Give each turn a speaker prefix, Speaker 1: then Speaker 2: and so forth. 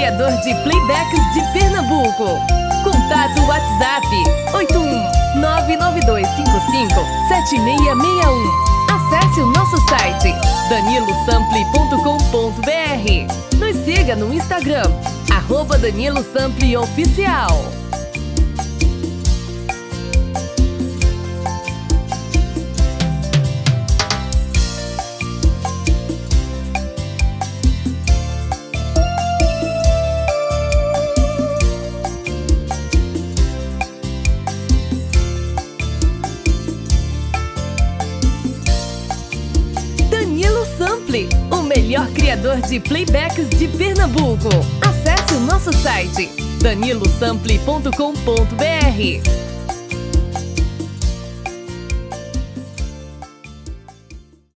Speaker 1: criador de playbacks de Pernambuco. Contato WhatsApp 81992557661. Acesse o nosso site danilosample.com.br. Nos siga no Instagram @DaniloSampleOficial. Danilo Sample, o melhor criador de playbacks de Pernambuco. Acesse o nosso site danilosample.com.br.